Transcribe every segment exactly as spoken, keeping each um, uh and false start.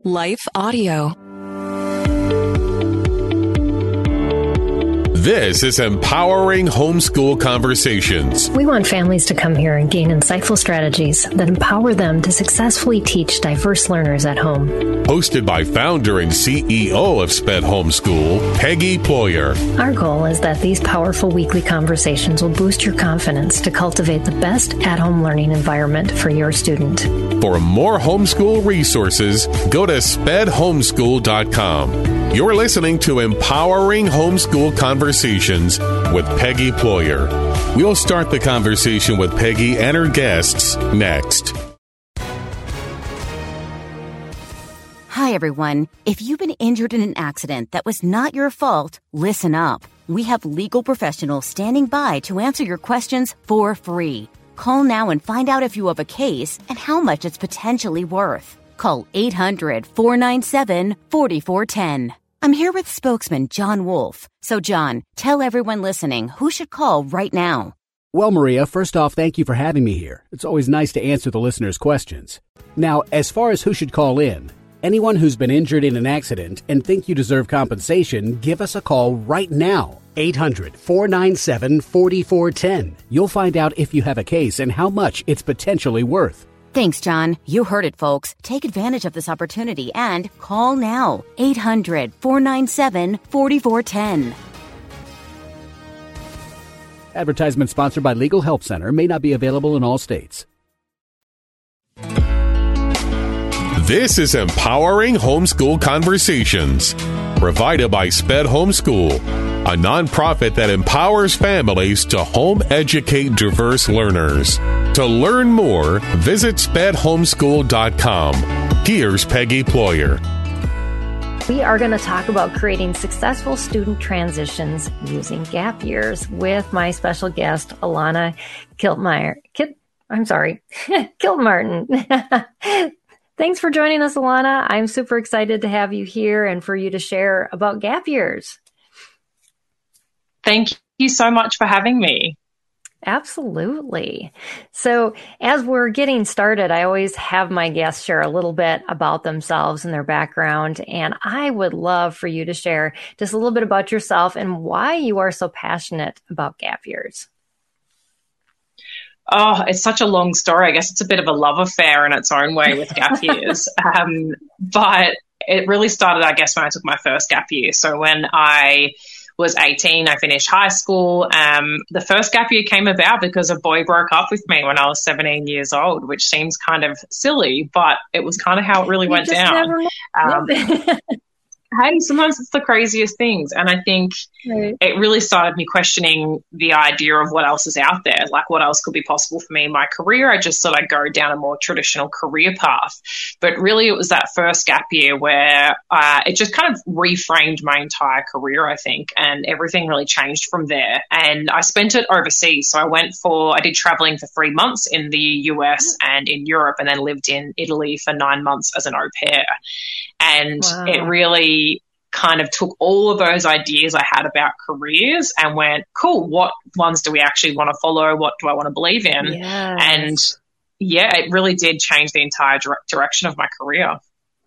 Life Audio. This is Empowering Homeschool Conversations. We want families to come here and gain insightful strategies that empower them to successfully teach diverse learners at home. Hosted by founder and C E O of SPED Homeschool, Peggy Ployer. Our goal is that these powerful weekly conversations will boost your confidence to cultivate the best at-home learning environment for your student. For more homeschool resources, go to sped homeschool dot com. You're listening to Empowering Homeschool Conversations with Peggy Ployer. We'll start the conversation with Peggy and her guests next. Hi, everyone. If you've been injured in an accident that was not your fault, listen up. We have legal professionals standing by to answer your questions for free. Call now and find out if you have a case and how much it's potentially worth. Call eight hundred, four nine seven, four four one zero. I'm here with spokesman John Wolf. So, John, tell everyone listening who should call right now. Well, Maria, first off, thank you for having me here. It's always nice to answer the listeners' questions. Now, as far as who should call in, anyone who's been injured in an accident and think you deserve compensation, give us a call right now. eight hundred, four nine seven, four four one zero. You'll find out if you have a case and how much it's potentially worth. Thanks, John. You heard it, folks. Take advantage of this opportunity and call now. eight hundred, four nine seven, four four one zero. Advertisement sponsored by Legal Help Center. May not be available in all states. This is Empowering Homeschool Conversations, provided by SPED Homeschool, a nonprofit that empowers families to home educate diverse learners. To learn more, visit sped homeschool dot com. Here's Peggy Ployer. We are going to talk about creating successful student transitions using gap years with my special guest, Alana Kiltmeyer. Kit, I'm sorry, Kilmartin. Thanks for joining us, Alana. I'm super excited to have you here and for you to share about gap years. Thank you so much for having me. Absolutely. So as we're getting started, I always have my guests share a little bit about themselves and their background. And I would love for you to share just a little bit about yourself and why you are so passionate about gap years. Oh, it's such a long story. I guess it's a bit of a love affair in its own way with gap years. Um, but it really started, I guess, when I took my first gap year. So when I was eighteen, I finished high school. Um, the first gap year came about because a boy broke up with me when I was seventeen years old, which seems kind of silly, but it was kind of how it really you went just down. Never Um, hey, sometimes it's the craziest things. And I think right. it really started me questioning the idea of what else is out there, like what else could be possible for me in my career. I just thought I'd go down a more traditional career path. But really, it was that first gap year where uh, it just kind of reframed my entire career, I think, and everything really changed from there. And I spent it overseas. So I went for, I did traveling for three months in the U S and in Europe, and then lived in Italy for nine months as an au pair. And wow. it really kind of took all of those ideas I had about careers and went, cool, what ones do we actually want to follow? What do I want to believe in? Yes. And yeah, it really did change the entire dire- direction of my career.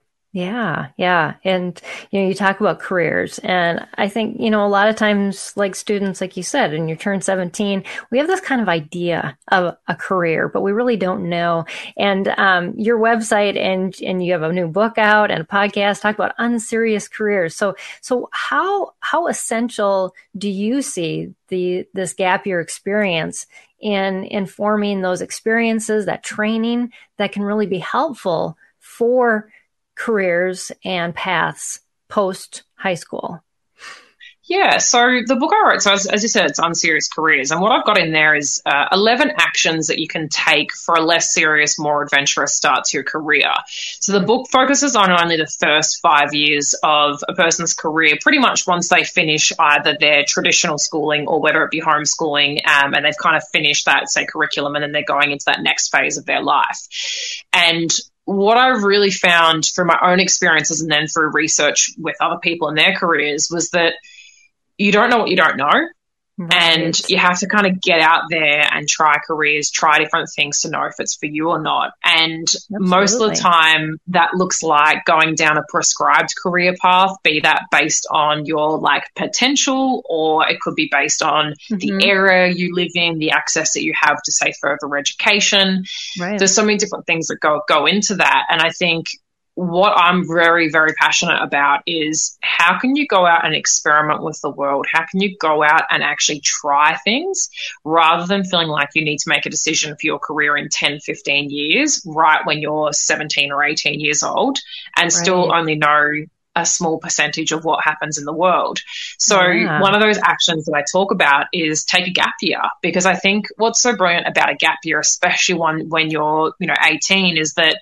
Yeah, yeah. And, you know, you talk about careers, and I think, you know, a lot of times, like students, like you said, and you turn seventeen, we have this kind of idea of a career, but we really don't know. And um, your website and and you have a new book out and a podcast talk about unserious careers. So so how how essential do you see the this gap year experience in informing those experiences, that training that can really be helpful for careers and paths post high school? Yeah, so the book I wrote, so as, as you said, it's Unserious Careers. And what I've got in there is uh, eleven actions that you can take for a less serious, more adventurous start to your career. So the book focuses on only the first five years of a person's career, pretty much once they finish either their traditional schooling or whether it be homeschooling, um, and they've kind of finished that, say, curriculum, and then they're going into that next phase of their life. And what I've really found through my own experiences and then through research with other people in their careers was that you don't know what you don't know. Right. And you have to kind of get out there and try careers, try different things to know if it's for you or not. And Absolutely. Most of the time that looks like going down a prescribed career path, be that based on your like potential, or it could be based on mm-hmm. the area you live in, the access that you have to say further education. Right. There's so many different things that go, go into that. And I think what I'm very, very passionate about is how can you go out and experiment with the world? How can you go out and actually try things rather than feeling like you need to make a decision for your career in ten, fifteen years, right when you're seventeen or eighteen years old and right. still only know a small percentage of what happens in the world. So yeah. one of those actions that I talk about is take a gap year, because I think what's so brilliant about a gap year, especially one when you're, you know, eighteen, is that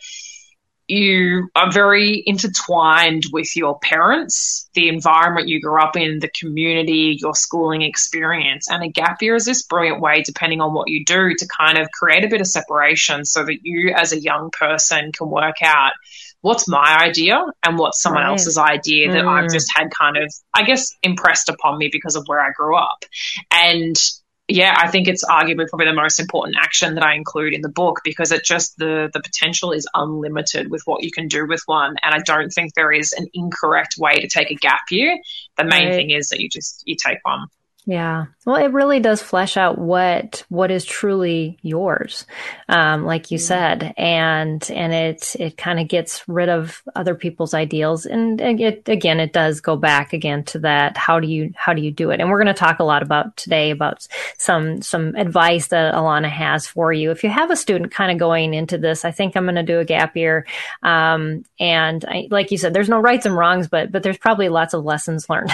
you are very intertwined with your parents, the environment you grew up in, the community, your schooling experience. And a gap year is this brilliant way, depending on what you do, to kind of create a bit of separation so that you as a young person can work out what's my idea and what's someone right. else's idea that mm. I've just had kind of, I guess, impressed upon me because of where I grew up. And yeah, I think it's arguably probably the most important action that I include in the book, because it just, the the potential is unlimited with what you can do with one. And I don't think there is an incorrect way to take a gap year. The main right. thing is that you just, you take one. Yeah. Well, it really does flesh out what what is truly yours, um, like you said, and and it it kind of gets rid of other people's ideals, and it again it does go back again to that, how do you how do you do it? And we're going to talk a lot about today about some some advice that Alana has for you. If you have a student kind of going into this, I think I'm going to do a gap year, um, and I, like you said, there's no rights and wrongs, but but there's probably lots of lessons learned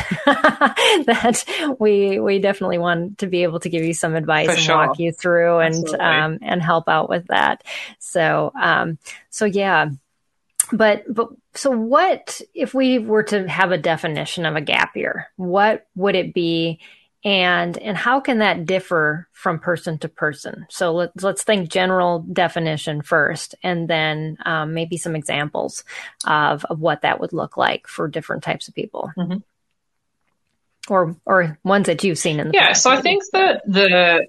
that we. We definitely want to be able to give you some advice For and sure. walk you through and um, and help out with that. So um, so yeah, but but so what if we were to have a definition of a gap year? What would it be, and and how can that differ from person to person? So let's let's think general definition first, and then um, maybe some examples of of what that would look like for different types of people. Mm-hmm. Or or ones that you've seen in the yeah, past. So maybe. I think that the,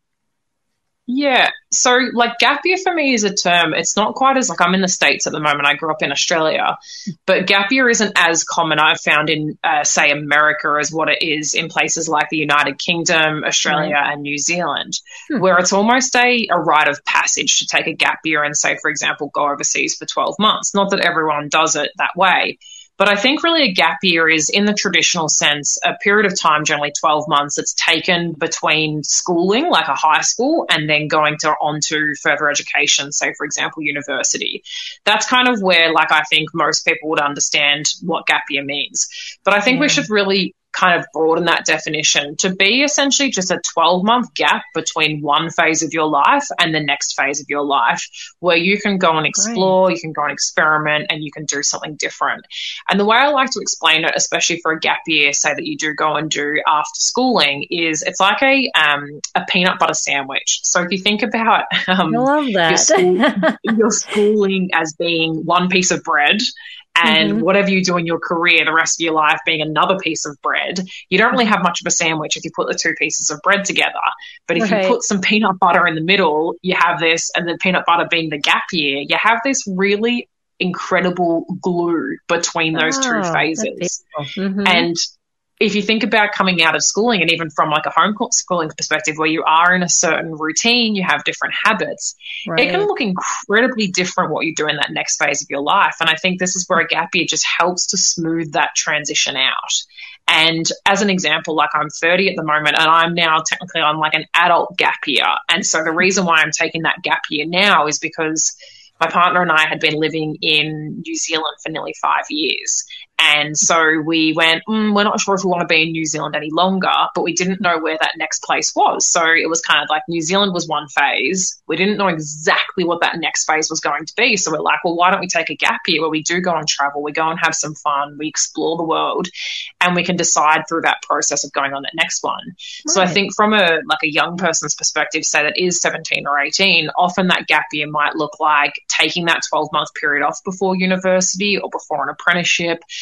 yeah, so like gap year for me is a term, it's not quite as, like I'm in the States at the moment, I grew up in Australia, but gap year isn't as common, I've found in, uh, say, America as what it is in places like the United Kingdom, Australia right. and New Zealand, hmm. where it's almost a, a rite of passage to take a gap year and say, for example, go overseas for twelve months. Not that everyone does it that way. But I think really a gap year is, in the traditional sense, a period of time, generally twelve months, that's taken between schooling, like a high school, and then going to on to further education, say, for example, university. That's kind of where, like, I think most people would understand what gap year means. But I think yeah. we should really kind of broaden that definition to be essentially just a twelve-month gap between one phase of your life and the next phase of your life, where you can go and explore, Great. You can go and experiment, and you can do something different. And the way I like to explain it, especially for a gap year, say that you do go and do after schooling, is it's like a um, a peanut butter sandwich. So if you think about um, I love that. your, school, your schooling as being one piece of bread, and mm-hmm. whatever you do in your career, the rest of your life being another piece of bread, you don't really have much of a sandwich if you put the two pieces of bread together. But if right. you put some peanut butter in the middle, you have this, and the peanut butter being the gap year, you have this really incredible glue between those oh, two phases. Mm-hmm. And if you think about coming out of schooling, and even from like a homeschooling perspective, where you are in a certain routine, you have different habits, right. it can look incredibly different what you do in that next phase of your life. And I think this is where a gap year just helps to smooth that transition out. And as an example, like I'm thirty at the moment, and I'm now technically on like an adult gap year. And so the reason why I'm taking that gap year now is because my partner and I had been living in New Zealand for nearly five years. And so we went, mm, we're not sure if we want to be in New Zealand any longer, but we didn't know where that next place was. So it was kind of like New Zealand was one phase. We didn't know exactly what that next phase was going to be. So we're like, well, why don't we take a gap year where we do go on travel, we go and have some fun, we explore the world, and we can decide through that process of going on that next one. Right. So I think from a like a young person's perspective, say that is seventeen or eighteen, often that gap year might look like taking that twelve-month period off before university or before an apprenticeship,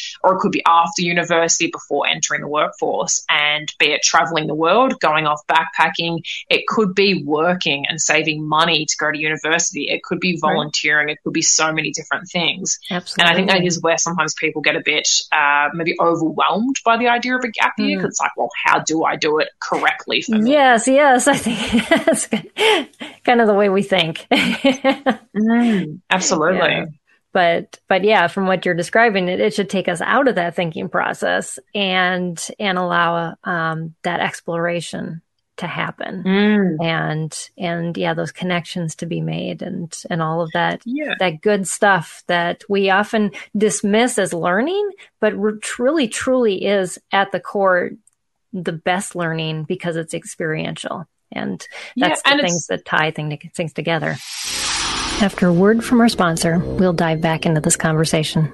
or it could be after university before entering the workforce. And be it traveling the world, going off backpacking, it could be working and saving money to go to university. It could be volunteering. Right. It could be so many different things. Absolutely. And I think that is where sometimes people get a bit uh, maybe overwhelmed by the idea of a gap year, because mm. it's like, well, how do I do it correctly for me? Yes, yes. I think that's kind of the way we think. mm, absolutely. Yeah. But, but yeah, from what you're describing, it, it should take us out of that thinking process and, and allow, um, that exploration to happen. Mm. And, and yeah, those connections to be made and, and all of that, yeah. that good stuff that we often dismiss as learning, but re- truly, truly is at the core, the best learning because it's experiential. And that's yeah, and the things that tie thing to, things together. After a word from our sponsor, we'll dive back into this conversation.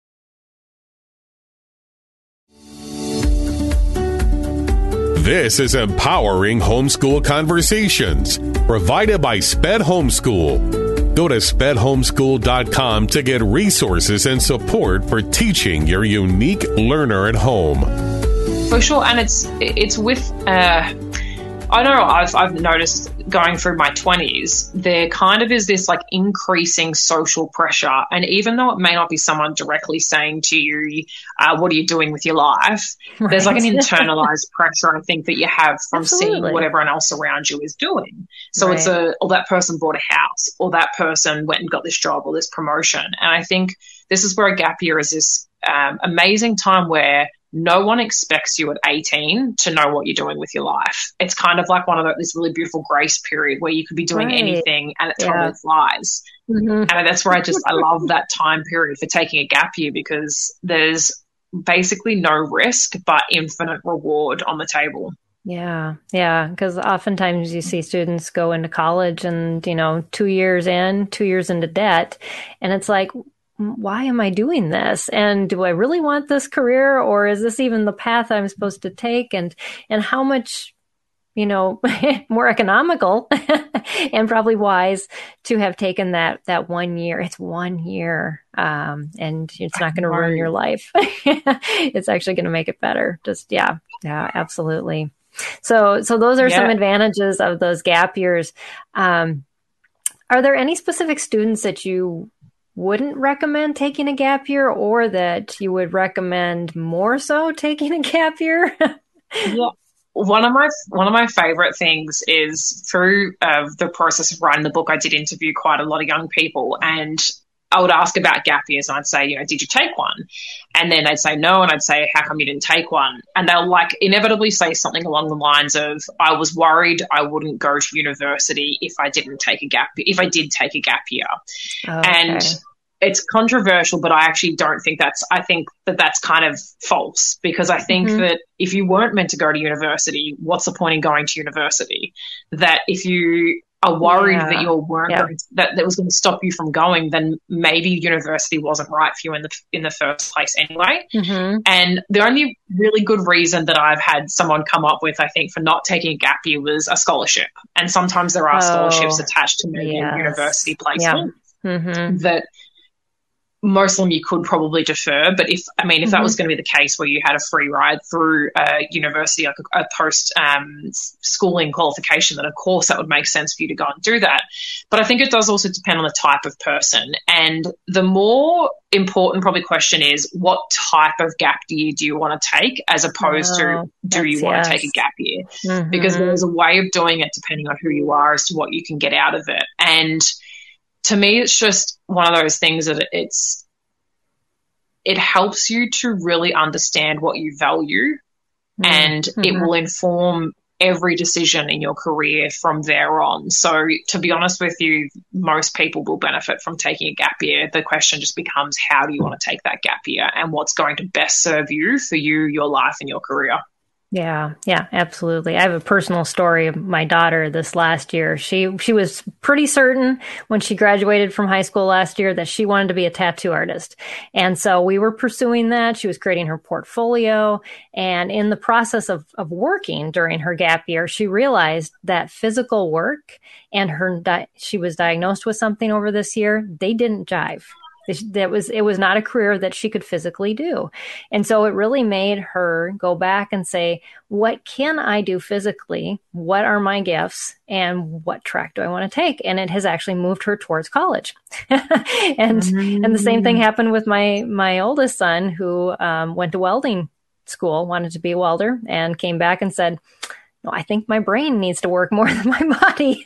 This is Empowering Homeschool Conversations, provided by Sped Homeschool. Go to sped homeschool dot com to get resources and support for teaching your unique learner at home. For sure, and it's it's with... Uh, I know I've I've noticed going through my twenties, there kind of is this like increasing social pressure. And even though it may not be someone directly saying to you, uh, what are you doing with your life? Right. There's like an internalized pressure, I think, that you have from Absolutely. Seeing what everyone else around you is doing. So right. it's a, or that person bought a house, or that person went and got this job or this promotion. And I think this is where a gap year is this um, amazing time where no one expects you at eighteen to know what you're doing with your life. It's kind of like one of the, this really beautiful grace period where you could be doing right. anything and it yeah. totally flies. Mm-hmm. And that's where I just, I love that time period for taking a gap year, because there's basically no risk but infinite reward on the table. Yeah. Yeah. Because oftentimes you see students go into college and, you know, two years in, two years into debt. And it's like, why am I doing this? And do I really want this career, or is this even the path I'm supposed to take? And, and how much, you know, more economical and probably wise to have taken that, that one year. It's one year. Um, and it's not going to ruin your life. It's actually going to make it better. Just, yeah. Yeah, absolutely. So, so those are yeah. some advantages of those gap years. Um, are there any specific students that you wouldn't recommend taking a gap year, or that you would recommend more so taking a gap year? Yeah. One of my one of my favorite things is through uh, the process of writing the book, I did interview quite a lot of young people, and I would ask about gap years, and I'd say, you know, did you take one? And then they'd say no, and I'd say, how come you didn't take one? And they'll like inevitably say something along the lines of, I was worried I wouldn't go to university if I didn't take a gap, if I did take a gap year. Oh, okay. And it's controversial, but I actually don't think that's, I think that that's kind of false, because I think mm-hmm. that if you weren't meant to go to university, what's the point in going to university? That if you are worried yeah. that you weren't yeah. going to, that that was going to stop you from going, then maybe university wasn't right for you in the in the first place anyway. Mm-hmm. And the only really good reason that I've had someone come up with, I think, for not taking a gap year was a scholarship. And sometimes there are oh, scholarships attached to maybe yes. a university placement yeah. mm-hmm. that most of them you could probably defer. But if, I mean, if mm-hmm. that was going to be the case where you had a free ride through a university, like a, a post um, schooling qualification, then of course that would make sense for you to go and do that. But I think it does also depend on the type of person. And the more important probably question is, what type of gap year do you want to take, as opposed oh, to do you want yes. to take a gap year? Mm-hmm. Because there's a way of doing it depending on who you are as to what you can get out of it. And to me, it's just one of those things that it's, it helps you to really understand what you value, mm-hmm. and it will inform every decision in your career from there on. So to be honest with you, most people will benefit from taking a gap year. The question just becomes, how do you want to take that gap year, and what's going to best serve you for you, your life, and your career? Yeah, yeah, absolutely. I have a personal story of my daughter this last year. She she was pretty certain when she graduated from high school last year that she wanted to be a tattoo artist. And so we were pursuing that. She was creating her portfolio. And in the process of, of working during her gap year, she realized that physical work and her di- she was diagnosed with something over this year, they didn't jive. That was, it was not a career that she could physically do. And so it really made her go back and say, what can I do physically? What are my gifts? And what track do I want to take? And it has actually moved her towards college. and, mm. and the same thing happened with my, my oldest son, who um, went to welding school, wanted to be a welder, and came back and said, no, I think my brain needs to work more than my body.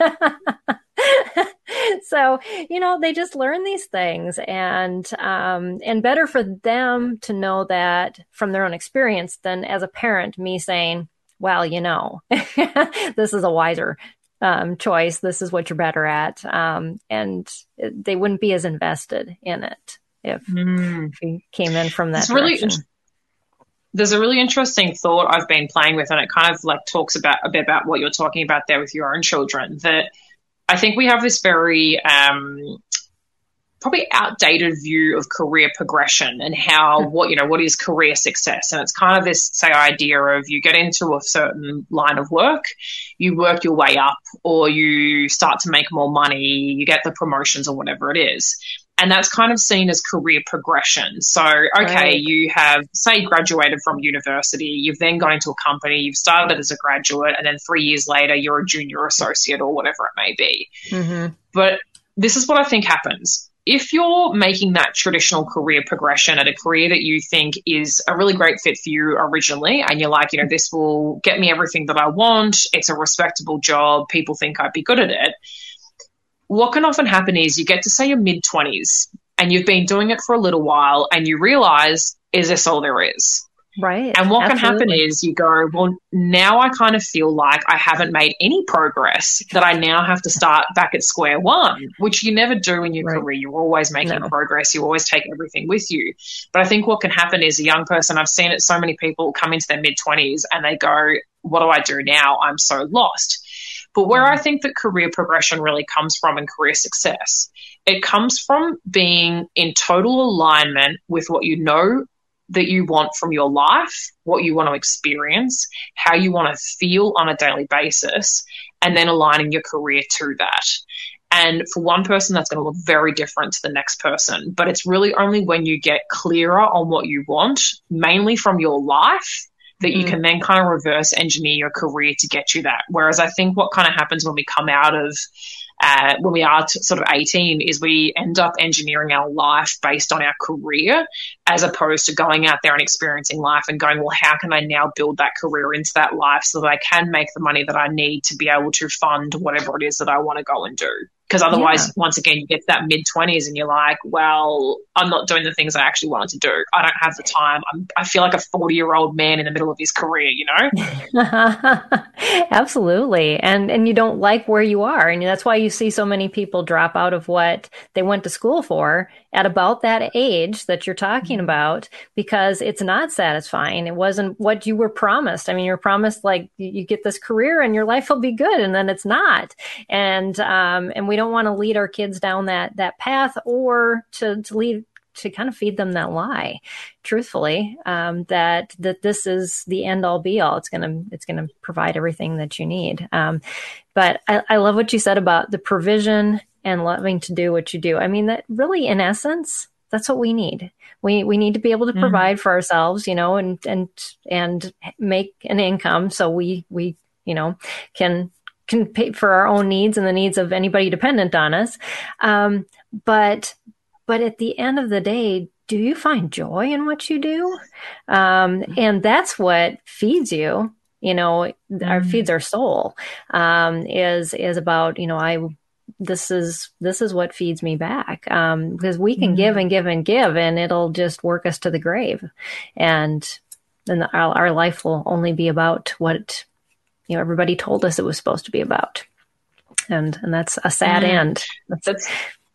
So, you know, they just learn these things, and, um, and better for them to know that from their own experience than as a parent, me saying, well, you know, this is a wiser, um, choice. This is what you're better at. Um, and they wouldn't be as invested in it if, mm. if you came in from that it's direction. Really, there's a really interesting thought I've been playing with, and it kind of like talks about a bit about what you're talking about there with your own children, that I think we have this very um, probably outdated view of career progression and how what you know what is career success, and it's kind of this say idea of you get into a certain line of work, you work your way up, or you start to make more money, you get the promotions or whatever it is. And that's kind of seen as career progression. So, okay, right. You have, say, graduated from university, you've then gone into a company, you've started as a graduate, and then three years later, you're a junior associate or whatever it may be. Mm-hmm. But this is what I think happens. If you're making that traditional career progression at a career that you think is a really great fit for you originally, and you're like, you know, this will get me everything that I want, it's a respectable job, people think I'd be good at it, what can often happen is you get to, say, your mid-twenties and you've been doing it for a little while and you realize, is this all there is? Right. And what Absolutely. can happen is you go, well, now I kind of feel like I haven't made any progress, that I now have to start back at square one, which you never do in your right. career. You're always making no. progress. You always take everything with you. But I think what can happen is a young person, I've seen it, so many people come into their mid-twenties and they go, what do I do now? I'm so lost. But where I think that career progression really comes from and career success, it comes from being in total alignment with what you know that you want from your life, what you want to experience, how you want to feel on a daily basis, and then aligning your career to that. And for one person, that's going to look very different to the next person. But it's really only when you get clearer on what you want, mainly from your life, that you mm. can then kind of reverse engineer your career to get you that. Whereas I think what kind of happens when we come out of, uh, when we are t- sort of eighteen, is we end up engineering our life based on our career, as opposed to going out there and experiencing life and going, well, how can I now build that career into that life so that I can make the money that I need to be able to fund whatever it is that I want to go and do? Because otherwise, yeah. once again, you get to that mid-twenties and you're like, well, I'm not doing the things I actually wanted to do. I don't have the time. I'm, I feel like a forty-year-old man in the middle of his career, you know? Absolutely. And and you don't like where you are. And that's why you see so many people drop out of what they went to school for at about that age that you're talking mm-hmm. about, because it's not satisfying. It wasn't what you were promised. I mean, you're promised, like, you get this career and your life will be good, and then it's not. And um, and we don't want to lead our kids down that that path, or to, to lead to kind of feed them that lie, truthfully, um, that that this is the end all be all. It's gonna it's gonna provide everything that you need. Um, but I, I love what you said about the provision and loving to do what you do. I mean, that really, in essence, that's what we need. We we need to be able to provide mm-hmm. for ourselves, you know, and and and make an income so we we you know can can pay for our own needs and the needs of anybody dependent on us. Um, but but at the end of the day, do you find joy in what you do? Um, and that's what feeds you. You know, mm-hmm. our feeds our soul. Um, is is about, you know, I. This is this is what feeds me back, um, because we can mm-hmm. give and give and give, and it'll just work us to the grave, and then our, our life will only be about what, you know, everybody told us it was supposed to be about, and and that's a sad mm-hmm. end. That's, that's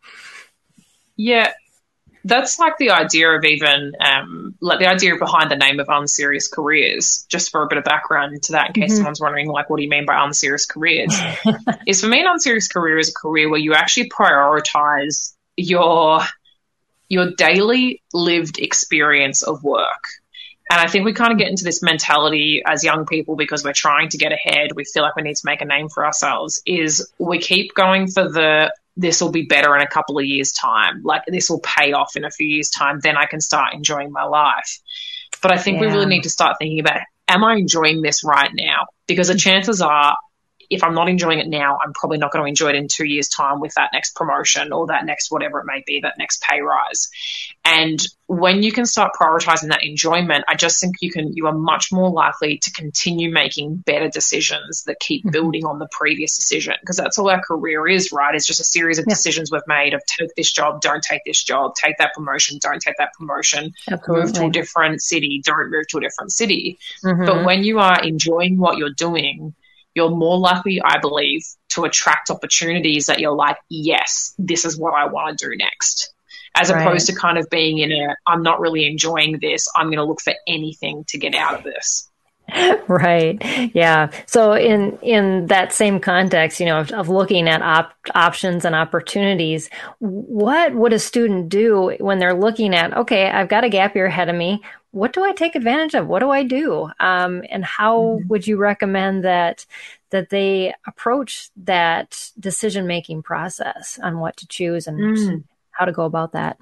yeah. That's like the idea of even, um, like the idea behind the name of Unserious Careers, just for a bit of background into that, in case mm-hmm. someone's wondering, like, what do you mean by unserious careers? Is for me, an unserious career is a career where you actually prioritize your, your daily lived experience of work. And I think we kind of get into this mentality as young people, because we're trying to get ahead. We feel like we need to make a name for ourselves, is we keep going for the this will be better in a couple of years' time. Like, this will pay off in a few years' time. Then I can start enjoying my life. But I think yeah. we really need to start thinking about, am I enjoying this right now? Because the chances are, if I'm not enjoying it now, I'm probably not going to enjoy it in two years' time with that next promotion or that next whatever it may be, that next pay rise. And when you can start prioritizing that enjoyment, I just think you can you are much more likely to continue making better decisions that keep mm-hmm. building on the previous decision, because that's all our career is, right? It's just a series of yeah. decisions we've made of take this job, don't take this job, take that promotion, don't take that promotion, Absolutely. Move to a different city, don't move to a different city. Mm-hmm. But when you are enjoying what you're doing, you're more likely, I believe, to attract opportunities that you're like, yes, this is what I want to do next, as right. opposed to kind of being in a, I'm not really enjoying this, I'm going to look for anything to get out of this. Right. Yeah. So in in that same context, you know, of, of looking at op- options and opportunities, what would a student do when they're looking at, okay, I've got a gap year ahead of me. What do I take advantage of? What do I do? Um, and how mm-hmm. would you recommend that that they approach that decision-making process on what to choose and mm. how to go about that?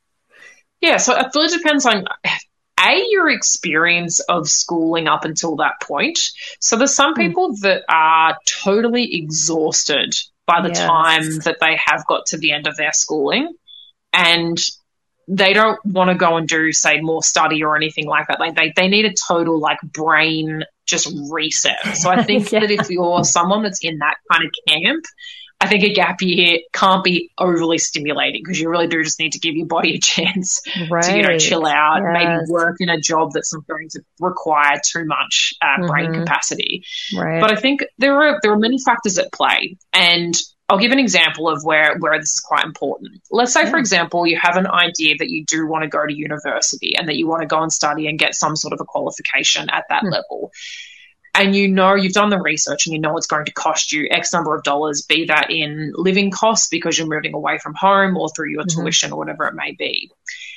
Yeah, so it really depends on, A, your experience of schooling up until that point. So there's some people mm. that are totally exhausted by the yes. time that they have got to the end of their schooling, and they don't want to go and do, say, more study or anything like that. Like they, they need a total, like, brain just reset. So I think yeah. that if you're someone that's in that kind of camp, I think a gap year can't be overly stimulating, because you really do just need to give your body a chance right. to, you know, chill out, yes. maybe work in a job that's not going to require too much uh, mm-hmm. brain capacity. Right. But I think there are there are many factors at play, and I'll give an example of where, where this is quite important. Let's say, yeah. for example, you have an idea that you do want to go to university and that you want to go and study and get some sort of a qualification at that mm. level. And you know, you've done the research and you know it's going to cost you X number of dollars, be that in living costs because you're moving away from home or through your mm-hmm. tuition or whatever it may be.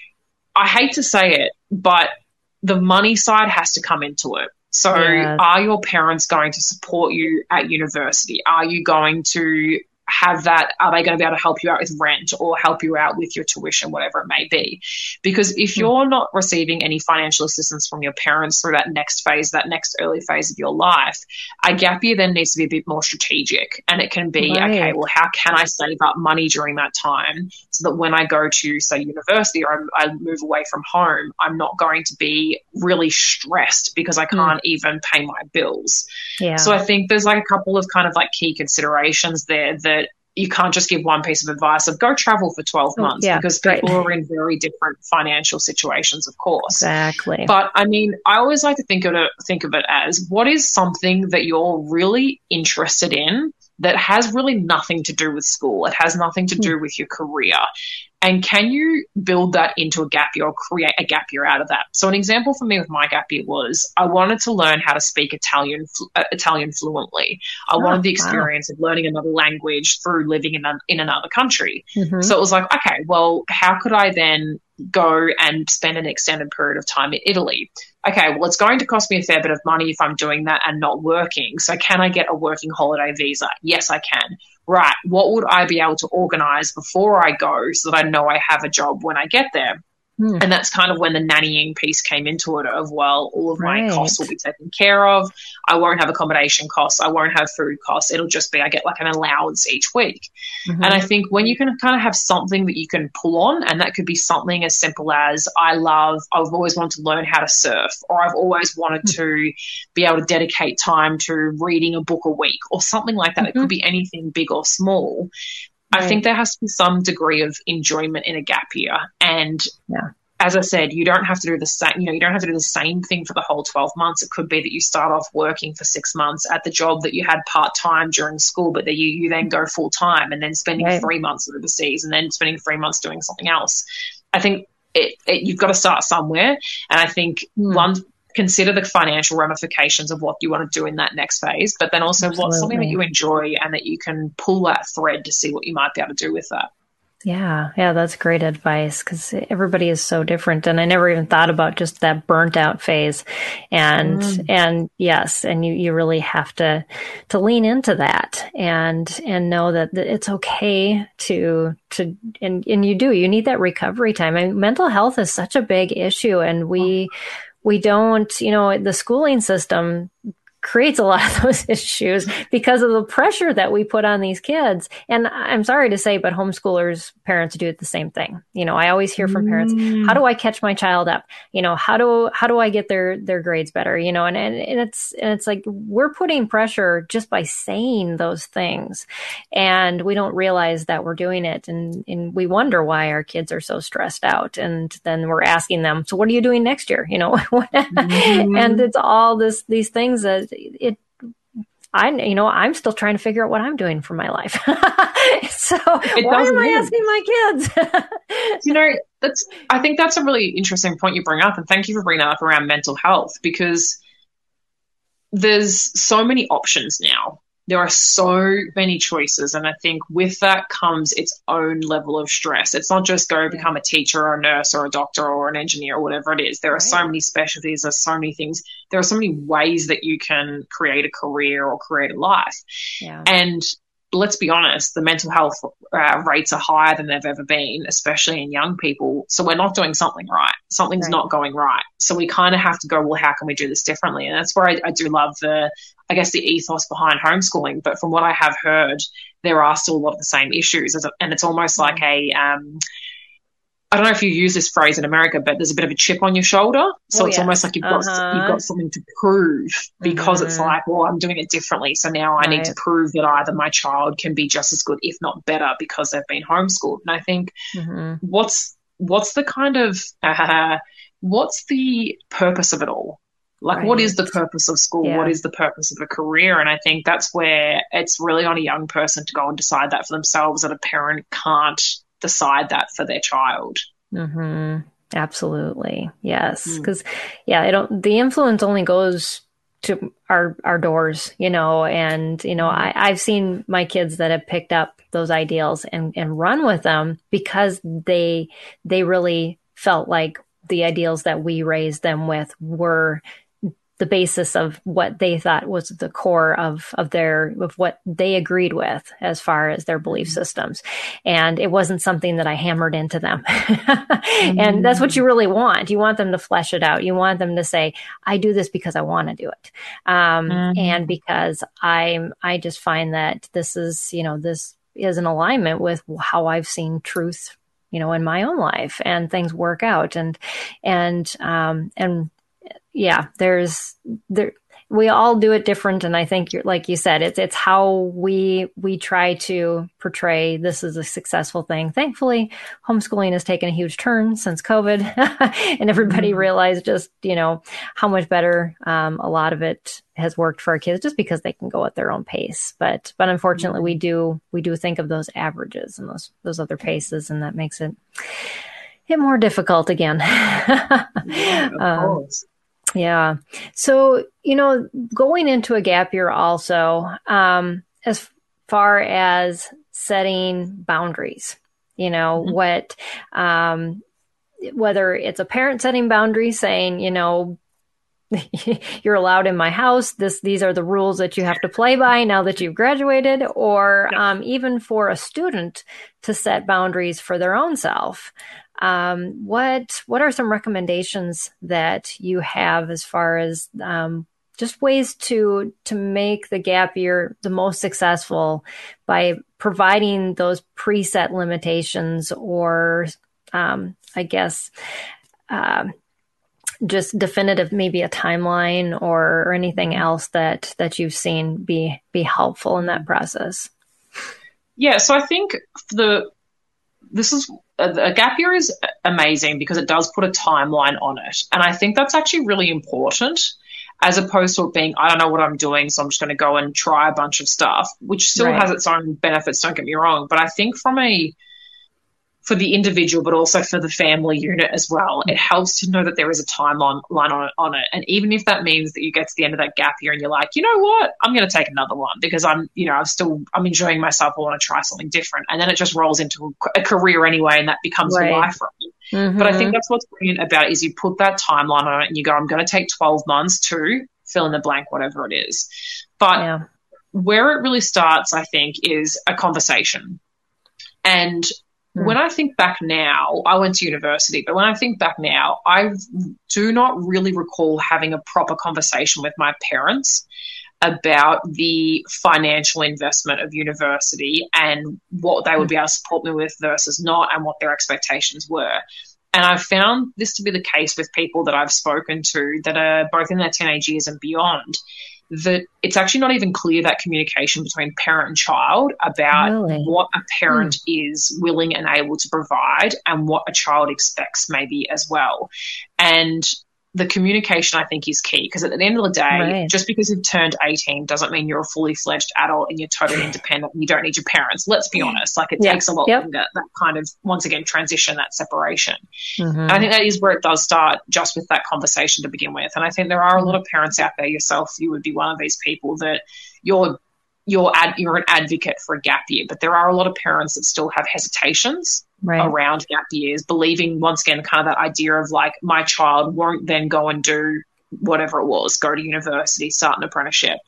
I hate to say it, but the money side has to come into it. So yeah. are your parents going to support you at university? Are you going to have that? Are they going to be able to help you out with rent or help you out with your tuition, whatever it may be? Because if you're not receiving any financial assistance from your parents through that next phase, that next early phase of your life, a gap year then needs to be a bit more strategic. And it can be, right. okay, well, how can I save up money during that time so that when I go to, say, university or I, I move away from home, I'm not going to be really stressed because I can't mm. even pay my bills. Yeah. So I think there's like a couple of kind of like key considerations there that you can't just give one piece of advice of go travel for twelve months yeah, because people right. are in very different financial situations, of course. Exactly. But I mean, I always like to think of it, think of it as, what is something that you're really interested in that has really nothing to do with school? It has nothing to do with your career. And can you build that into a gap year or create a gap year out of that? So an example for me with my gap year was I wanted to learn how to speak Italian uh, Italian fluently. I oh, wanted the experience wow. of learning another language through living in, a, in another country. Mm-hmm. So it was like, okay, well, how could I then go and spend an extended period of time in Italy? Okay, well, it's going to cost me a fair bit of money if I'm doing that and not working. So can I get a working holiday visa? Yes, I can. Right, what would I be able to organize before I go so that I know I have a job when I get there? Mm. And that's kind of when the nannying piece came into it of, well, all of my right. costs will be taken care of. I won't have accommodation costs. I won't have food costs. It'll just be I get like an allowance each week. Mm-hmm. And I think when you can kind of have something that you can pull on, and that could be something as simple as I love, I've always wanted to learn how to surf, or I've always wanted mm-hmm. to be able to dedicate time to reading a book a week or something like that. Mm-hmm. It could be anything big or small. Right. I think there has to be some degree of enjoyment in a gap year. And yeah. as I said, you don't have to do the same, you know, you don't have to do the same thing for the whole twelve months. It could be that you start off working for six months at the job that you had part-time during school, but that you, you then go full-time and then spending right. three months overseas and then spending three months doing something else. I think it, it, you've got to start somewhere. And I think mm. one, consider the financial ramifications of what you want to do in that next phase, but then also Absolutely. What's something that you enjoy and that you can pull that thread to see what you might be able to do with that. Yeah, yeah, that's great advice because everybody is so different, and I never even thought about just that burnt out phase, and mm. and yes, and you, you really have to to lean into that and and know that, that it's okay to to and and you do you need that recovery time. I mean, mental health is such a big issue, and we we don't, you know, the schooling system creates a lot of those issues because of the pressure that we put on these kids. And I'm sorry to say, but homeschoolers, parents do it the same thing. You know, I always hear from parents, mm. how do I catch my child up? You know, how do, how do I get their, their grades better? You know, and, and, and it's, and it's like, we're putting pressure just by saying those things, and we don't realize that we're doing it. And, and we wonder why our kids are so stressed out. And then we're asking them, so what are you doing next year? You know, mm. and it's all this, these things that, it, I, you know, I'm still trying to figure out what I'm doing for my life. So it why am I asking my kids? You know, that's, I think that's a really interesting point you bring up. And thank you for bringing that up around mental health, because there's so many options now. There are so many choices. And I think with that comes its own level of stress. It's not just go become a teacher or a nurse or a doctor or an engineer or whatever it is. There are right. so many specialties. There's so many things. There are so many ways that you can create a career or create a life. Yeah. And let's be honest, the mental health uh, rates are higher than they've ever been, especially in young people. So we're not doing something right. Something's right. not going right. So we kind of have to go, well, how can we do this differently? And that's where I, I do love the, I guess, the ethos behind homeschooling. But from what I have heard, there are still a lot of the same issues. And it's almost like a, um, I don't know if you use this phrase in America, but there's a bit of a chip on your shoulder. So oh, it's yes. almost like you've got uh-huh. you've got something to prove, because mm-hmm. it's like, well, I'm doing it differently. So now I right. need to prove that either my child can be just as good, if not better, because they've been homeschooled. And I think mm-hmm. what's what's the kind of uh, what's the purpose of it all? Like, right. what is the purpose of school? Yeah. What is the purpose of a career? And I think that's where it's really on a young person to go and decide that for themselves, that a parent can't decide that for their child. Mm-hmm. Absolutely. Yes. Because, mm. yeah, it don't, the influence only goes to our, our doors, you know, and, you know, I, I've seen my kids that have picked up those ideals and, and run with them because they, they really felt like the ideals that we raised them with were the basis of what they thought was the core of, of their, of what they agreed with as far as their belief systems. And it wasn't something that I hammered into them. mm-hmm. And that's what you really want. You want them to flesh it out. You want them to say, I do this because I want to do it. Um, mm-hmm. and because I'm, I just find that this is, you know, this is in alignment with how I've seen truth, you know, in my own life, and things work out. And, and, um, and, yeah, there's there. We all do it different, and I think, you're, like you said, it's it's how we we try to portray this is a successful thing. Thankfully, homeschooling has taken a huge turn since COVID, and everybody mm-hmm. realized just you know how much better um, a lot of it has worked for our kids, just because they can go at their own pace. But but unfortunately, mm-hmm. we do we do think of those averages and those those other paces, and that makes it it more difficult again. Yeah, of um, course. Yeah. So, you know, going into a gap year also, um, as far as setting boundaries, you know, mm-hmm. what, um, whether it's a parent setting boundaries saying, you know, you're allowed in my house. This, these are the rules that you have to play by now that you've graduated, or, yeah. um, even for a student to set boundaries for their own self. Um, what, what are some recommendations that you have as far as, um, just ways to, to make the gap year the most successful by providing those preset limitations, or, um, I guess, um, just definitive, maybe a timeline or, or anything else that, that you've seen be, be helpful in that process? Yeah. So I think the, this is, a gap year is amazing because it does put a timeline on it. And I think that's actually really important, as opposed to it being, I don't know what I'm doing, so I'm just going to go and try a bunch of stuff, which still right. has its own benefits, don't get me wrong. But I think from a for the individual, but also for the family unit as well. It helps to know that there is a timeline line on it, on it. And even if that means that you get to the end of that gap year and you're like, you know what, I'm going to take another one because I'm, you know, I'm still, I'm enjoying myself. I want to try something different. And then it just rolls into a career anyway, and that becomes right. a life for me. Mm-hmm. But I think that's what's brilliant about it is you put that timeline on it and you go, I'm going to take twelve months to fill in the blank, whatever it is. But yeah. where it really starts, I think, is a conversation. And when I think back now, I went to university, but when I think back now, I do not really recall having a proper conversation with my parents about the financial investment of university and what they would be able to support me with versus not, and what their expectations were. And I've found this to be the case with people that I've spoken to that are both in their teenage years and beyond, that it's actually not even clear that communication between parent and child about really? what a parent mm. is willing and able to provide and what a child expects maybe as well. And the communication, I think, is key, because at the end of the day, right. just because you've turned eighteen doesn't mean you're a fully fledged adult and you're totally independent and you don't need your parents. Let's be honest. Like, it yep. takes a lot yep. longer, that kind of, once again, transition, that separation. Mm-hmm. And I think that is where it does start, just with that conversation to begin with. And I think there are a lot of parents out there, yourself, you would be one of these people, that you're you're ad, you're an advocate for a gap year, but there are a lot of parents that still have hesitations right. around gap years, believing, once again, kind of that idea of like, my child won't then go and do whatever it was, go to university, start an apprenticeship.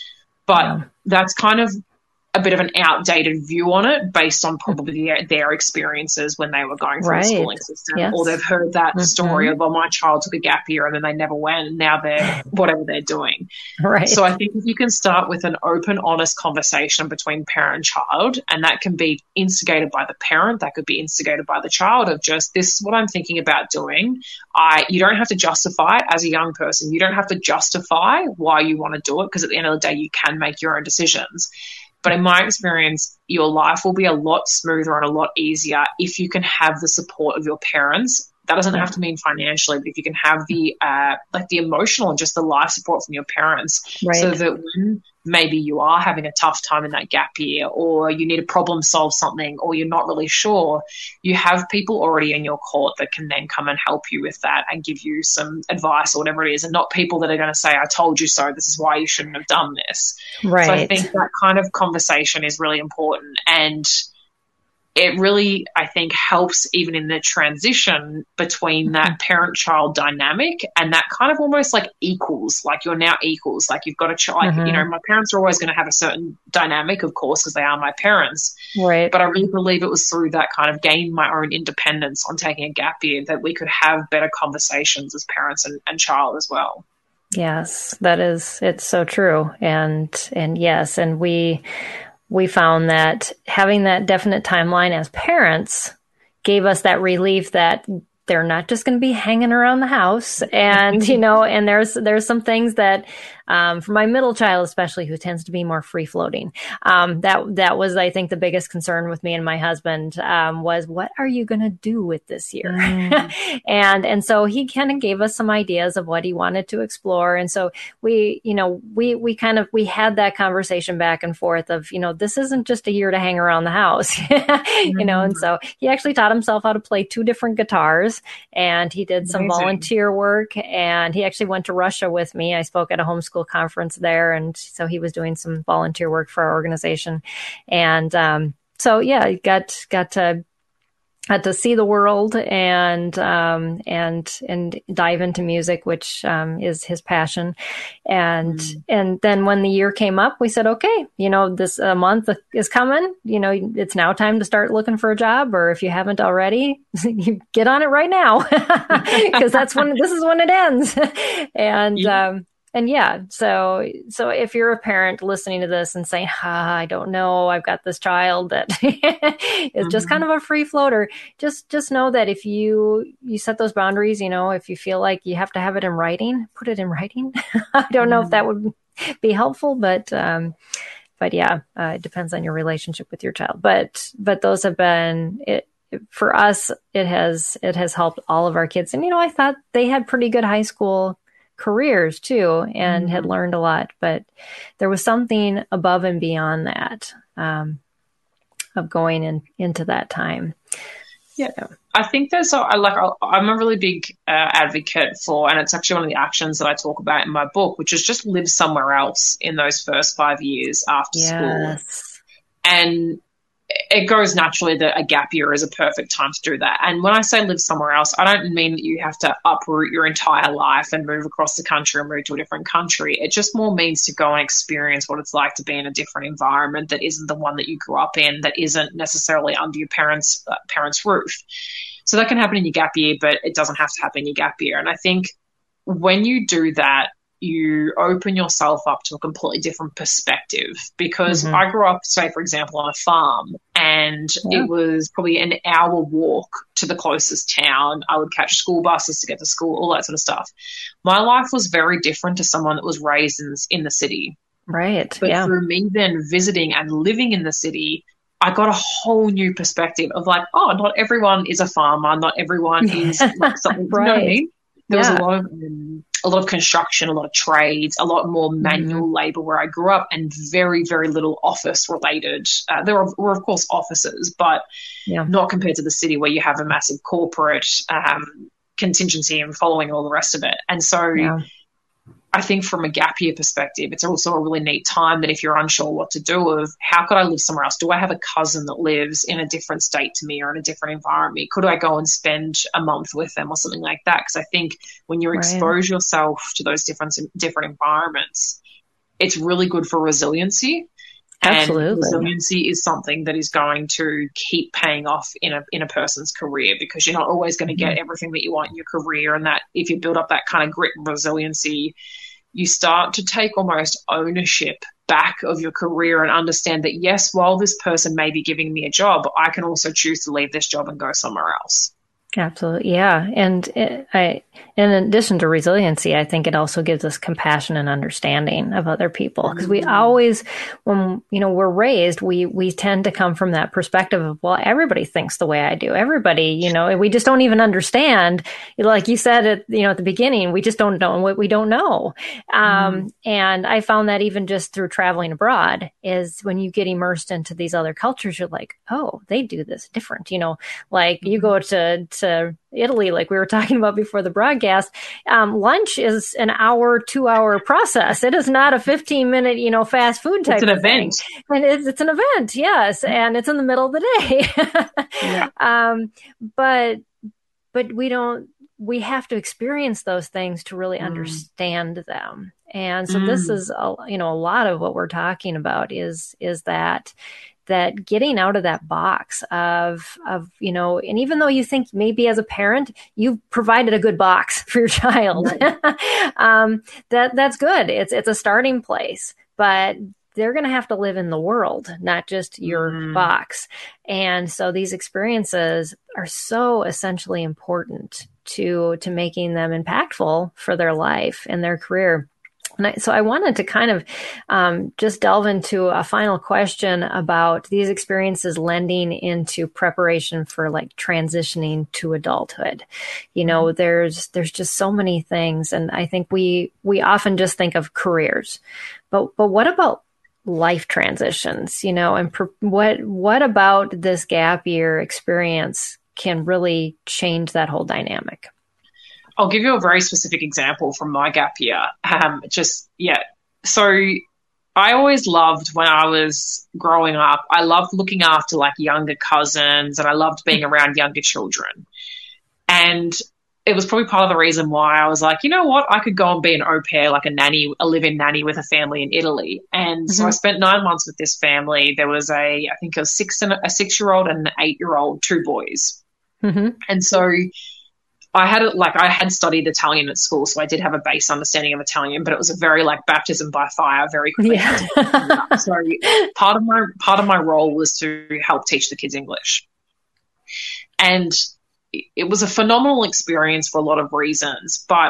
But yeah. that's kind of a bit of an outdated view on it, based on probably their, their experiences when they were going through right. the schooling system, yes. or they've heard that mm-hmm. story of, well, my child took a gap year and then they never went, and now they're whatever they're doing. Right. So I think if you can start with an open, honest conversation between parent and child, and that can be instigated by the parent, that could be instigated by the child, of just, this is what I'm thinking about doing. I, you don't have to justify it as a young person. You don't have to justify why you want to do it, because at the end of the day, you can make your own decisions. But in my experience, your life will be a lot smoother and a lot easier if you can have the support of your parents. That doesn't have to mean financially, but if you can have the uh, like the emotional and just the life support from your parents, right. so that when maybe you are having a tough time in that gap year, or you need to problem solve something, or you're not really sure, you have people already in your court that can then come and help you with that and give you some advice or whatever it is, and not people that are going to say, I told you so, this is why you shouldn't have done this. Right. So I think that kind of conversation is really important, and it really, I think, helps even in the transition between that parent-child dynamic and that kind of almost like equals, like you're now equals, like you've got a child, like, mm-hmm. you know, my parents are always going to have a certain dynamic, of course, because they are my parents. Right. But I really believe it was through that kind of gaining my own independence on taking a gap year that we could have better conversations as parents and, and child as well. Yes, that is, it's so true. And, and yes, and we, we found that having that definite timeline as parents gave us that relief that they're not just going to be hanging around the house. And, you know, and there's, there's some things that, um, for my middle child, especially, who tends to be more free floating, um, that, that was, I think, the biggest concern with me and my husband, um, was, what are you going to do with this year? Mm. and, and so he kind of gave us some ideas of what he wanted to explore. And so we, you know, we, we kind of, we had that conversation back and forth of, you know, this isn't just a year to hang around the house, mm. you know, and so he actually taught himself how to play two different guitars, and he did some Amazing. volunteer work, and he actually went to Russia with me. I spoke at a homeschool conference there, and so he was doing some volunteer work for our organization. And um, so, yeah, got got to got to see the world and um, and and dive into music, which um, is his passion. And mm. and then when the year came up, we said, okay, you know, this uh, month is coming. You know, it's now time to start looking for a job, or if you haven't already, you get on it right now, because that's when this is when it ends. and yeah. um, And yeah, so so if you're a parent listening to this and saying, ah, I don't know, I've got this child that is mm-hmm. just kind of a free floater, just just know that if you you set those boundaries, you know, if you feel like you have to have it in writing, put it in writing. I don't mm-hmm. know if that would be helpful, but um, but yeah, uh, it depends on your relationship with your child. But but those have been it. For us, it has it has helped all of our kids. And, you know, I thought they had pretty good high school careers too, and mm-hmm. had learned a lot, but there was something above and beyond that, um, of going in, into that time. Yeah, I think there's a, I like I'm a really big uh, advocate for, and it's actually one of the actions that I talk about in my book, which is just live somewhere else in those first five years after Yes. school. And it goes naturally that a gap year is a perfect time to do that. And when I say live somewhere else, I don't mean that you have to uproot your entire life and move across the country or move to a different country. It just more means to go and experience what it's like to be in a different environment that isn't the one that you grew up in, that isn't necessarily under your parents' uh, parents' roof. So that can happen in your gap year, but it doesn't have to happen in your gap year. And I think when you do that, you open yourself up to a completely different perspective, because mm-hmm. I grew up, say, for example, on a farm, and yeah. it was probably an hour walk to the closest town. I would catch school buses to get to school, all that sort of stuff. My life was very different to someone that was raised in, in the city. Right. But yeah. through me then visiting and living in the city, I got a whole new perspective of like, oh, not everyone is a farmer. Not everyone is like something, right. you know what I mean? There yeah. was a lot of um, a lot of construction, a lot of trades, a lot more manual mm-hmm. labor where I grew up, and very, very little office related. Uh, there were, were, of course, offices, but yeah. not compared to the city where you have a massive corporate um, contingency and following all the rest of it. And so yeah. I think from a gap year perspective, it's also a really neat time that if you're unsure what to do of how could I live somewhere else? Do I have a cousin that lives in a different state to me or in a different environment? Could I go and spend a month with them or something like that? Because I think when you right. expose yourself to those different, different environments, it's really good for resiliency. Absolutely. And resiliency is something that is going to keep paying off in a in a person's career, because you're not always going to get everything that you want in your career. And that if you build up that kind of grit and resiliency, you start to take almost ownership back of your career and understand that, yes, while this person may be giving me a job, I can also choose to leave this job and go somewhere else. Absolutely. Yeah. And it, I, in addition to resiliency, I think it also gives us compassion and understanding of other people, because we always, when, you know, we're raised, we, we tend to come from that perspective of, well, everybody thinks the way I do. Everybody, you know, we just don't even understand. Like you said, at, you know, at the beginning, we just don't know what we don't know. Um, mm. And I found that even just through traveling abroad is when you get immersed into these other cultures, you're like, oh, they do this different. You know, like mm. you go to, to to Italy, like we were talking about before the broadcast, um, lunch is an hour, two hour process. It is not a fifteen minute, you know, fast food type it's an of event. thing. And it's, it's an event. Yes. And it's in the middle of the day. yeah. um, but, but we don't, we have to experience those things to really mm. understand them. And so mm. this is, a, you know, a lot of what we're talking about is, is that, that getting out of that box of, of, you know, and even though you think maybe as a parent, you've provided a good box for your child, right. um, that that's good. It's, it's a starting place, but they're going to have to live in the world, not just your mm. box. And so these experiences are so essentially important to, to making them impactful for their life and their career. And I, so I wanted to kind of um, just delve into a final question about these experiences lending into preparation for like transitioning to adulthood. You know, mm-hmm. there's there's just so many things, and I think we we often just think of careers, but but what about life transitions? You know, and pr- what what about this gap year experience can really change that whole dynamic? I'll give you a very specific example from my gap year. Um, just, yeah. So I always loved when I was growing up, I loved looking after like younger cousins, and I loved being around younger children. And it was probably part of the reason why I was like, you know what, I could go and be an au pair, like a nanny, a live-in nanny with a family in Italy. And mm-hmm. so I spent nine months with this family. There was a, I think a six and a six-year-old and an eight-year-old, two boys. Mm-hmm. And so I had it like I had studied Italian at school, so I did have a base understanding of Italian, but it was a very like baptism by fire, very quickly. Yeah. So part of my part of my role was to help teach the kids English, and it was a phenomenal experience for a lot of reasons. But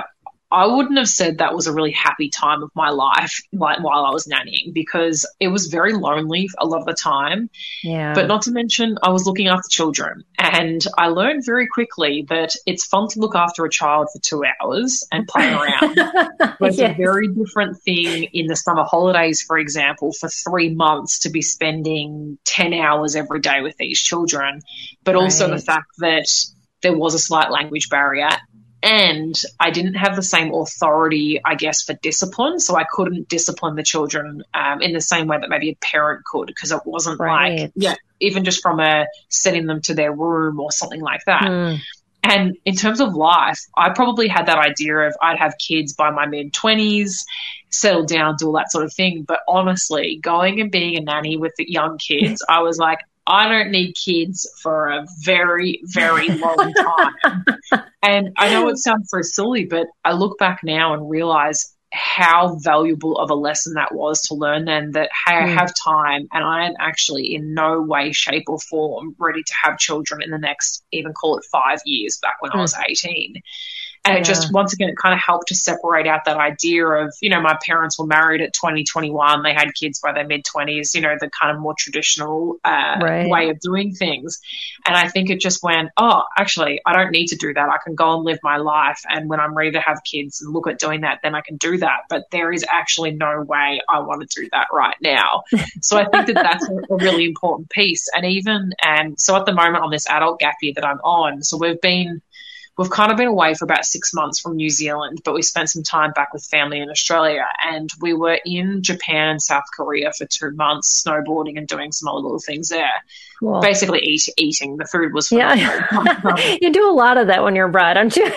I wouldn't have said that was a really happy time of my life while I was nannying, because it was very lonely a lot of the time. Yeah. But not to mention, I was looking after children, and I learned very quickly that it's fun to look after a child for two hours and play around. But it's yes. a very different thing in the summer holidays, for example, for three months to be spending ten hours every day with these children. But right. also the fact that there was a slight language barrier, and I didn't have the same authority, I guess, for discipline. So I couldn't discipline the children um, in the same way that maybe a parent could, because it wasn't right. like, yeah, even just from a setting them to their room or something like that. Mm. And in terms of life, I probably had that idea of I'd have kids by my mid-twenties, settle down, do all that sort of thing. But honestly, going and being a nanny with the young kids, I was like, I don't need kids for a very, very long time. And I know it sounds so silly, but I look back now and realize how valuable of a lesson that was to learn then, that, hey, I have time and I am actually in no way, shape or form ready to have children in the next, even call it five years back when mm. I was eighteen. And yeah. it just, once again, it kind of helped to separate out that idea of, you know, my parents were married at twenty, twenty-one. They had kids by their mid-twenties, you know, the kind of more traditional uh, right. way of doing things. And I think it just went, oh, actually, I don't need to do that. I can go and live my life. And when I'm ready to have kids and look at doing that, then I can do that. But there is actually no way I want to do that right now. So I think that that's a, a really important piece. And even, and so at the moment on this adult gap year that I'm on, so we've been, We've kind of been away for about six months from New Zealand, but we spent some time back with family in Australia, and we were in Japan and South Korea for two months, snowboarding and doing some other little things there. Cool. Basically eat, eating. The food was phenomenal. Yeah. You do a lot of that when you're abroad, don't you?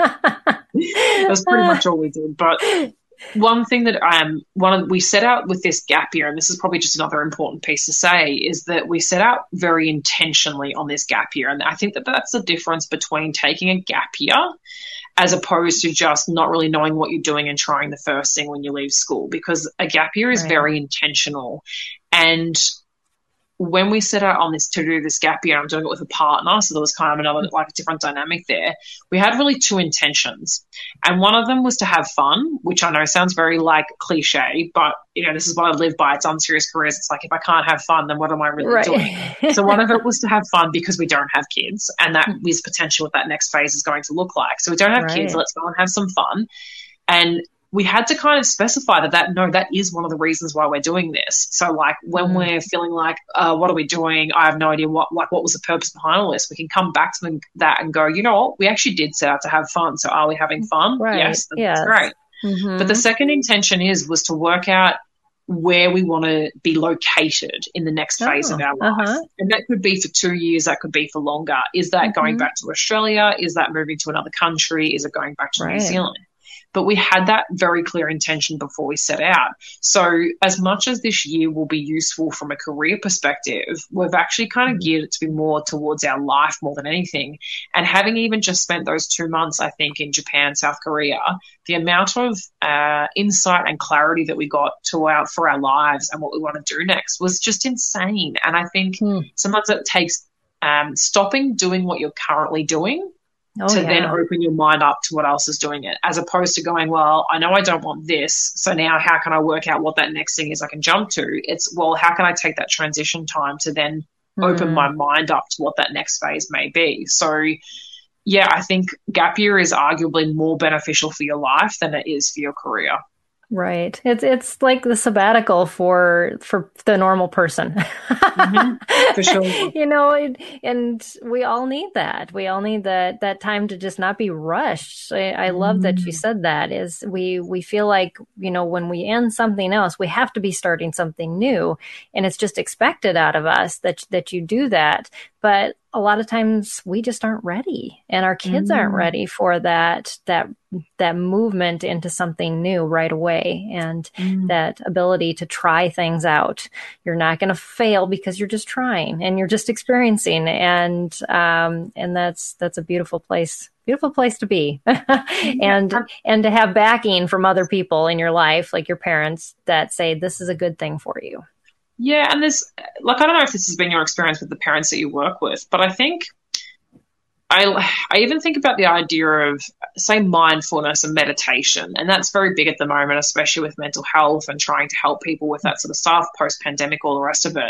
That's pretty much all we did. But one thing that um one of, we set out with this gap year, and this is probably just another important piece to say, is that we set out very intentionally on this gap year. And I think that that's the difference between taking a gap year as opposed to just not really knowing what you're doing and trying the first thing when you leave school, because a gap year is right. very intentional. And when we set out on this to do this gap year, I'm doing it with a partner, so there was kind of another, like a different dynamic there. We had really two intentions, and one of them was to have fun, which I know sounds very like cliche, but you know, this is what I live by. It's Unserious Careers. It's like, if I can't have fun, then what am I really right. doing? So one of it was to have fun because we don't have kids, and that is potentially what that next phase is going to look like. So we don't have right. kids. Let's go and have some fun. And we had to kind of specify that, that, no, that is one of the reasons why we're doing this. So, like, when mm. we're feeling like, uh, what are we doing? I have no idea what, like, what was the purpose behind all this? We can come back to that and go, you know what? We actually did set out to have fun. So are we having fun? Right. Yes. That's yes. great. Mm-hmm. But the second intention is, was to work out where we want to be located in the next phase oh, of our life. Uh-huh. And that could be for two years. That could be for longer. Is that mm-hmm. going back to Australia? Is that moving to another country? Is it going back to right. New Zealand? But we had that very clear intention before we set out. So as much as this year will be useful from a career perspective, we've actually kind of geared it to be more towards our life more than anything. And having even just spent those two months, I think, in Japan, South Korea, the amount of uh, insight and clarity that we got to our, for our lives and what we want to do next was just insane. And I think mm. sometimes it takes um, stopping doing what you're currently doing Oh, to yeah. then open your mind up to what else is doing it, as opposed to going, well, I know I don't want this, so now how can I work out what that next thing is I can jump to? It's, well, how can I take that transition time to then mm. open my mind up to what that next phase may be? So, yeah, I think gap year is arguably more beneficial for your life than it is for your career. Right. It's it's like the sabbatical for for the normal person. mm-hmm. For sure. You know, it, and we all need that. We all need that that time to just not be rushed. I, I love mm. that you said that. Is we we feel like, you know, when we end something else, we have to be starting something new, and it's just expected out of us that that you do that. But a lot of times we just aren't ready, and our kids mm. aren't ready for that, that, that movement into something new right away. And mm. that ability to try things out. You're not going to fail because you're just trying and you're just experiencing. And, um, and that's, that's a beautiful place, beautiful place to be. and, and to have backing from other people in your life, like your parents, that say, this is a good thing for you. Yeah, and there's, like, I don't know if this has been your experience with the parents that you work with, but I think I, I even think about the idea of say mindfulness and meditation. And that's very big at the moment, especially with mental health and trying to help people with that sort of stuff, post-pandemic, all the rest of it.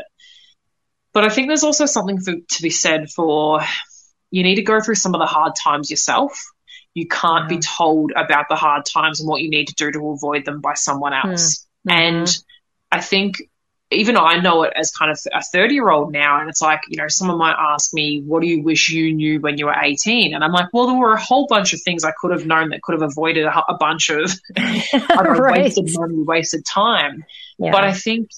But I think there's also something for, to be said for you need to go through some of the hard times yourself. You can't yeah. be told about the hard times and what you need to do to avoid them by someone else. Mm-hmm. And I think even I know it as kind of a thirty-year-old now, and it's like, you know, someone might ask me, what do you wish you knew when you were eighteen? And I'm like, well, there were a whole bunch of things I could have known that could have avoided a, a bunch of right. wasted money, wasted time. Yeah. But I think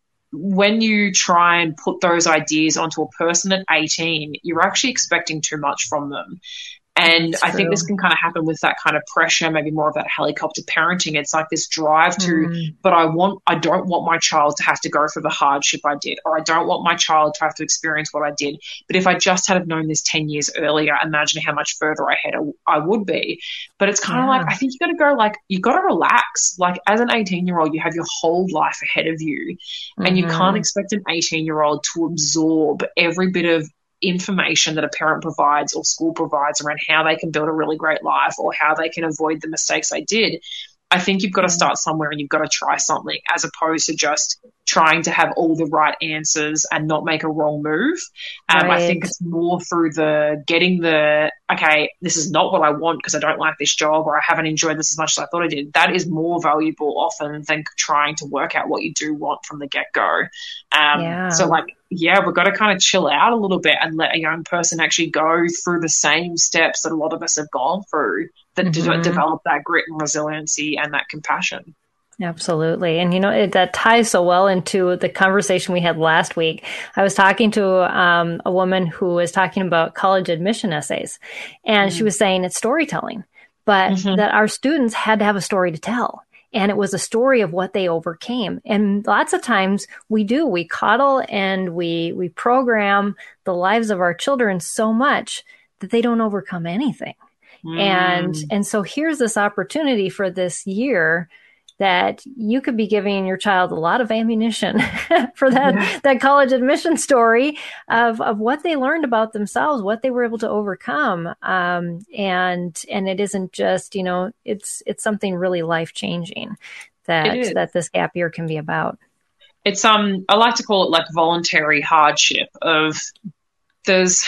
when you try and put those ideas onto a person at eighteen, you're actually expecting too much from them. And That's I true. think this can kind of happen with that kind of pressure, maybe more of that helicopter parenting. It's like this drive to, mm. but I want, I don't want my child to have to go through the hardship I did, or I don't want my child to have to experience what I did. But if I just had have known this ten years earlier, imagine how much further ahead I would be. But it's kind yeah. of like, I think you got to go like, you got to relax. Like as an eighteen year old, you have your whole life ahead of you, mm-hmm. and you can't expect an eighteen year old to absorb every bit of information that a parent provides or school provides around how they can build a really great life or how they can avoid the mistakes they did. I think you've got to start somewhere and you've got to try something, as opposed to just trying to have all the right answers and not make a wrong move. Um, right. I think it's more through the getting the, okay, this is not what I want because I don't like this job, or I haven't enjoyed this as much as I thought I did. That is more valuable often than trying to work out what you do want from the get-go. Um, yeah. So like, yeah, we've got to kind of chill out a little bit and let a young person actually go through the same steps that a lot of us have gone through, that mm-hmm. de- develop that grit and resiliency and that compassion. Absolutely. And, you know, it, that ties so well into the conversation we had last week. I was talking to um, a woman who was talking about college admission essays, and mm-hmm. she was saying it's storytelling, but mm-hmm. that our students had to have a story to tell. And it was a story of what they overcame. And lots of times we do, we coddle and we, we program the lives of our children so much that they don't overcome anything. Mm. And, and so here's this opportunity for this year that you could be giving your child a lot of ammunition for that, yeah. that college admission story of, of what they learned about themselves, what they were able to overcome. Um, and, and it isn't just, you know, it's, it's something really life-changing that, that this gap year can be about. It's, um, I like to call it like voluntary hardship of there's,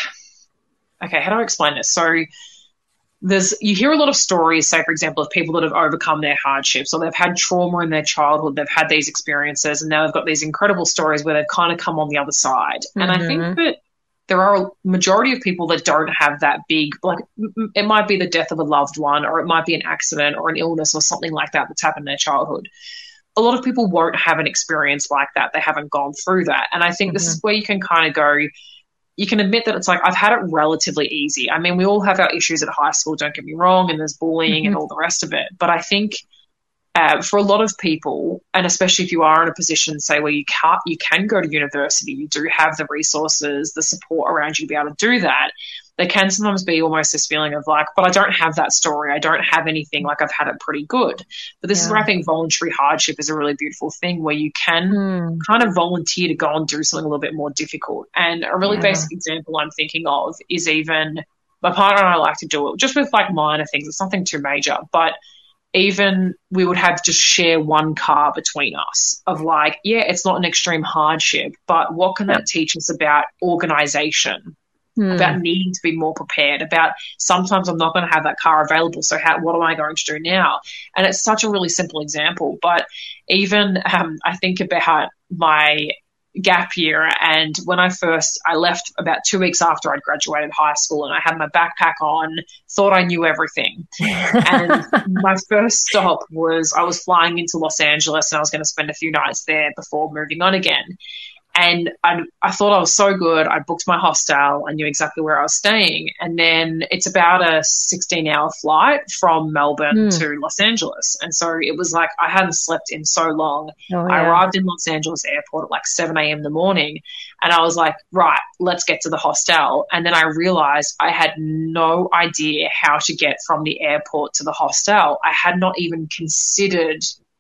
okay, how do I explain this? So, There's, you hear a lot of stories, say, for example, of people that have overcome their hardships, or they've had trauma in their childhood, they've had these experiences, and now they've got these incredible stories where they've kind of come on the other side. Mm-hmm. And I think that there are a majority of people that don't have that big, like it might be the death of a loved one, or it might be an accident or an illness or something like that that's happened in their childhood. A lot of people won't have an experience like that. They haven't gone through that. And I think mm-hmm. this is where you can kind of go, you can admit that it's like, I've had it relatively easy. I mean, we all have our issues at high school, don't get me wrong, and there's bullying mm-hmm. and all the rest of it. But I think uh, for a lot of people, and especially if you are in a position, say, where you can't, you can go to university, you do have the resources, the support around you to be able to do that, there can sometimes be almost this feeling of like, but I don't have that story. I don't have anything, like I've had it pretty good. But this yeah. is where I think voluntary hardship is a really beautiful thing, where you can mm. kind of volunteer to go and do something a little bit more difficult. And a really yeah. basic example I'm thinking of is even my partner and I like to do it just with like minor things. It's nothing too major, but even we would have just share one car between us of like, yeah, it's not an extreme hardship, but what can that teach us about organization? Hmm. About needing to be more prepared, about sometimes I'm not going to have that car available, so how, what am I going to do now? And it's such a really simple example, but even um, I think about my gap year, and when I first, I left about two weeks after I'd graduated high school, and I had my backpack on, thought I knew everything. And my first stop was I was flying into Los Angeles, and I was going to spend a few nights there before moving on again. And I, I thought I was so good. I booked my hostel. I knew exactly where I was staying. And then it's about a sixteen-hour flight from Melbourne mm. to Los Angeles. And so it was like I hadn't slept in so long. Oh, yeah. I arrived in Los Angeles airport at like seven a.m. in the morning. And I was like, right, let's get to the hostel. And then I realized I had no idea how to get from the airport to the hostel. I had not even considered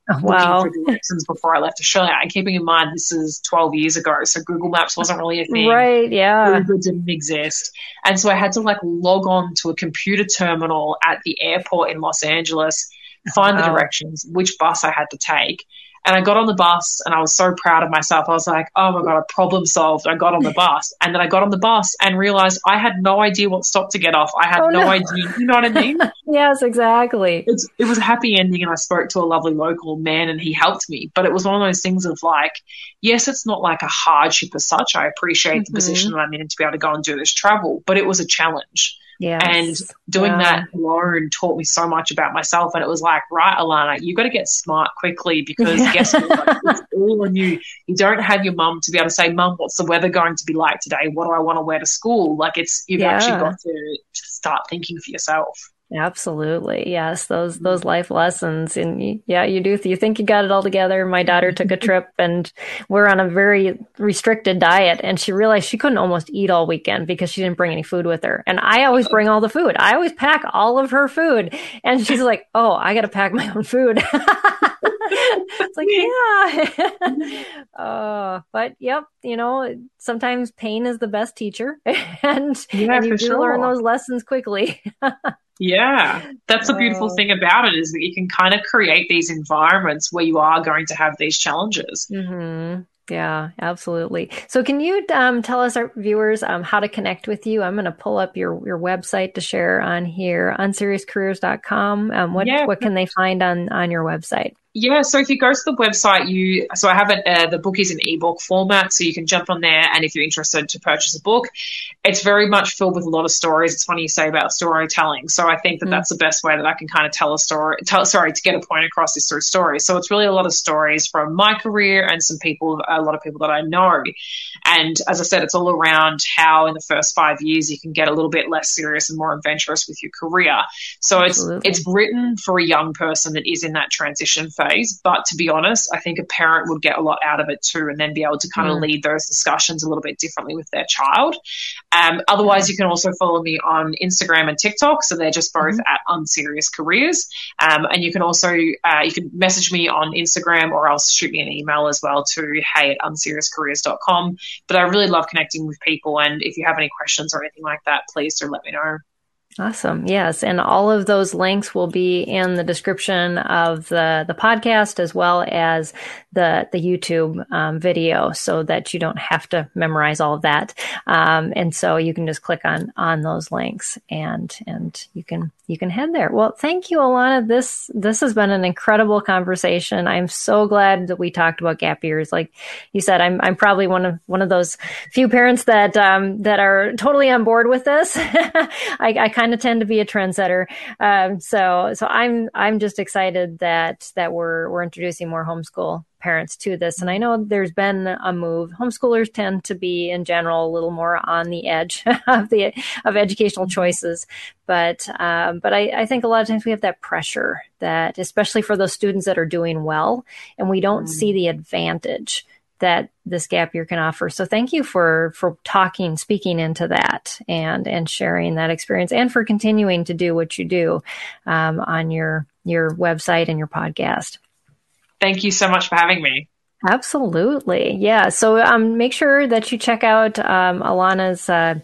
Oh, wow. looking for directions before I left Australia. And keeping in mind, this is twelve years ago, so Google Maps wasn't really a thing. Right, yeah. Uber didn't exist. And so I had to like log on to a computer terminal at the airport in Los Angeles, find wow. the directions, which bus I had to take. And I got on the bus and I was so proud of myself. I was like, oh my God, I problem solved. I got on the bus. And then I got on the bus and realized I had no idea what stop to get off. I had oh, no. no idea. You know what I mean? Yes, exactly. It's, it was a happy ending and I spoke to a lovely local man and he helped me. But it was one of those things of like, yes, it's not like a hardship as such. I appreciate mm-hmm. the position that I'm in to be able to go and do this travel, but it was a challenge. Yes. And doing yeah. that alone taught me so much about myself. And it was like, right, Alana, you got to get smart quickly because guess what? Like, it's all on you. You don't have your mum to be able to say, Mum, what's the weather going to be like today? What do I want to wear to school? Like it's, you've yeah. actually got to start thinking for yourself. Absolutely. Yes. Those, those life lessons. And you, yeah, you do. You think you got it all together. My daughter took a trip and we're on a very restricted diet and she realized she couldn't almost eat all weekend because she didn't bring any food with her. And I always bring all the food. I always pack all of her food. And she's like, oh, I got to pack my own food. It's like, yeah. uh, but yep, you know, sometimes pain is the best teacher and, yeah, and you do sure. learn those lessons quickly. Yeah, that's the beautiful uh, thing about it is that you can kind of create these environments where you are going to have these challenges. Mm-hmm. Yeah, absolutely. So can you um, tell us, our viewers, um, how to connect with you? I'm going to pull up your, your website to share on here, unserious careers dot com. Um, what, yeah. what can they find on, on your website? Yeah, so if you go to the website, you so I have it. Uh, the book is in ebook format, so you can jump on there. And if you're interested to purchase a book, it's very much filled with a lot of stories. It's funny you say about storytelling. So I think that mm. that's the best way that I can kind of tell a story. Tell sorry to get a point across is through stories. So it's really a lot of stories from my career and some people, a lot of people that I know. And as I said, it's all around how in the first five years you can get a little bit less serious and more adventurous with your career. So Absolutely. it's it's written for a young person that is in that transition phase. Phase, but to be honest, I think a parent would get a lot out of it too and then be able to kind mm. of lead those discussions a little bit differently with their child. Um, otherwise, you can also follow me on Instagram and TikTok. So they're just both mm. at Unserious Careers. Um, and you can also, uh, you can message me on Instagram or else shoot me an email as well to hey at unserious careers dot com. But I really love connecting with people. And if you have any questions or anything like that, please do let me know. Awesome. Yes. And all of those links will be in the description of the, the podcast as well as the, the YouTube um, video so that you don't have to memorize all of that. Um, and so you can just click on, on those links and, and you can, you can head there. Well, thank you, Alana. This, this has been an incredible conversation. I'm so glad that we talked about gap years. Like you said, I'm, I'm probably one of, one of those few parents that, um, that are totally on board with this. I, I kind of tend to be a trendsetter. Um, so, so I'm, I'm just excited that, that we're, we're introducing more homeschool parents to this. And I know there's been a move. Homeschoolers tend to be in general a little more on the edge of the, of educational choices. But, um, but I, I think a lot of times we have that pressure that, especially for those students that are doing well, and we don't mm. see the advantage that this gap year can offer. So thank you for, for talking, speaking into that and, and sharing that experience and for continuing to do what you do, um, on your, your website and your podcast. Thank you so much for having me. Absolutely. Yeah. So, um, make sure that you check out, um, Alana's, uh,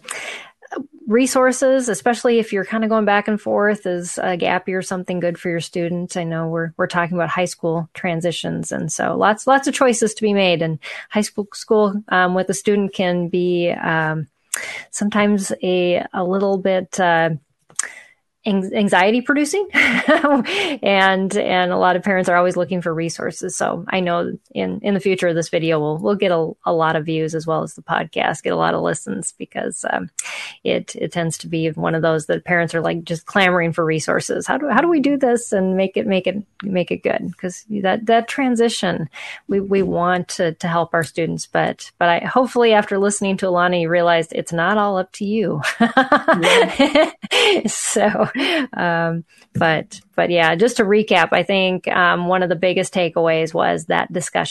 resources, especially if you're kind of going back and forth. Is a gap year something good for your students? I know we're we're talking about high school transitions, and so lots lots of choices to be made. And high school school um, with a student can be um, sometimes a a little bit uh, anxiety producing and and a lot of parents are always looking for resources. So I know in in the future of this video we'll we'll get a, a lot of views as well as the podcast, get a lot of listens because um, it it tends to be one of those that parents are like just clamoring for resources. How do how do we do this and make it make it make it good? Because that that transition we we want to to help our students, but but I hopefully after listening to Alana you realized it's not all up to you. Yeah. So Um, but, but yeah, just to recap, I think, um, one of the biggest takeaways was that discussion,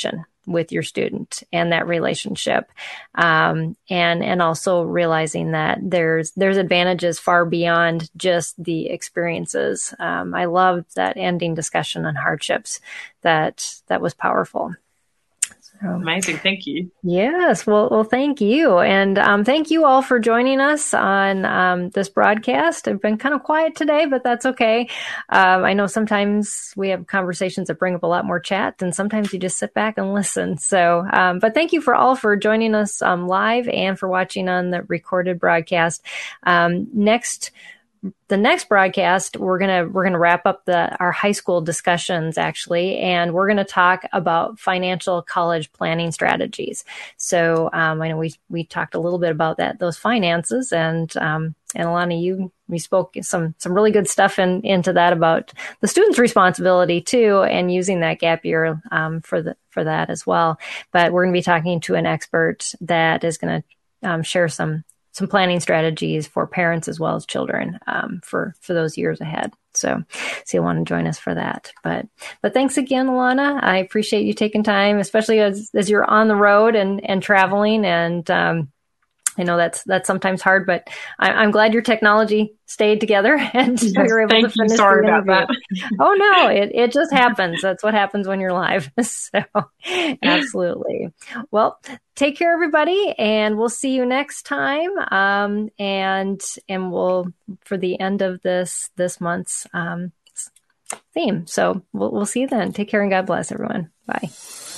with your student and that relationship. Um, and, and also realizing that there's, there's advantages far beyond just the experiences. Um, I loved that ending discussion on hardships. That, that was powerful. Amazing. Thank you. Yes. Well, well, thank you. And um, thank you all for joining us on um, this broadcast. I've been kind of quiet today, but that's okay. Um, I know sometimes we have conversations that bring up a lot more chat, and sometimes you just sit back and listen. So, um, but thank you for all for joining us um, live and for watching on the recorded broadcast. Um, next The next broadcast, we're gonna we're gonna wrap up the our high school discussions actually, and we're gonna talk about financial college planning strategies. So um, I know we we talked a little bit about that those finances, and um, and Alana, you we spoke some some really good stuff in, into that about the student's responsibility too, and using that gap year um, for the for that as well. But we're gonna be talking to an expert that is gonna um, share some. some planning strategies for parents as well as children um, for, for those years ahead. So, so you'll want to join us for that. But, but thanks again, Alana. I appreciate you taking time, especially as, as you're on the road and, and traveling. And um, I know that's, that's sometimes hard, but I, I'm glad your technology stayed together and yes, you were able to finish. You. Sorry about that. Oh no, it, it just happens. That's what happens when you're live. So absolutely. Well, take care, everybody, and we'll see you next time. Um, and, and we'll, for the end of this, this month's um, theme. So we'll, we'll see you then. Take care and God bless everyone. Bye.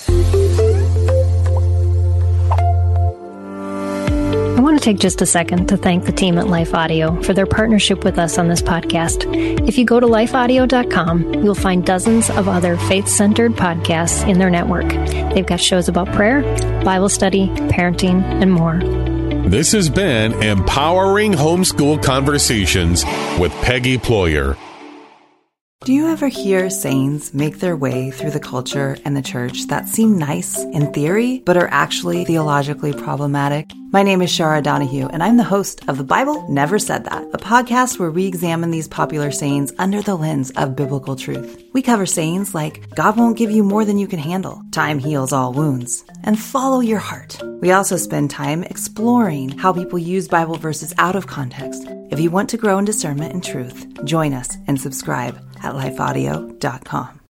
I want to take just a second to thank the team at Life Audio for their partnership with us on this podcast. If you go to life audio dot com, you'll find dozens of other faith-centered podcasts in their network. They've got shows about prayer, Bible study, parenting, and more. This has been Empowering Homeschool Conversations with Peggy Ployer. Do you ever hear sayings make their way through the culture and the church that seem nice in theory, but are actually theologically problematic? My name is Shara Donahue, and I'm the host of The Bible Never Said That, a podcast where we examine these popular sayings under the lens of biblical truth. We cover sayings like, God won't give you more than you can handle, time heals all wounds, and follow your heart. We also spend time exploring how people use Bible verses out of context. If you want to grow in discernment and truth, join us and subscribe at life audio dot com.